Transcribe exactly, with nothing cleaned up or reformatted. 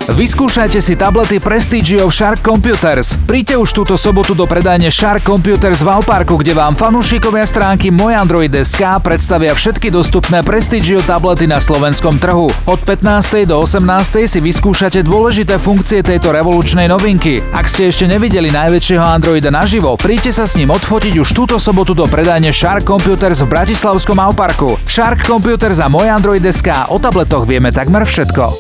Vyskúšajte si tablety Prestigio Shark Computers. Príďte už túto sobotu do predajne Shark Computers v Auparku, kde vám fanúšikovia stránky Môj Android bodka es ká predstavia všetky dostupné Prestigio tablety na slovenskom trhu. Od pätnástej do osemnástej si vyskúšate dôležité funkcie tejto revolučnej novinky. Ak ste ešte nevideli najväčšieho Androida naživo, príďte sa s ním odfotiť už túto sobotu do predajne Shark Computers v bratislavskom Auparku. Shark Computers a Môj Android bodka es ká, o tabletoch vieme takmer všetko.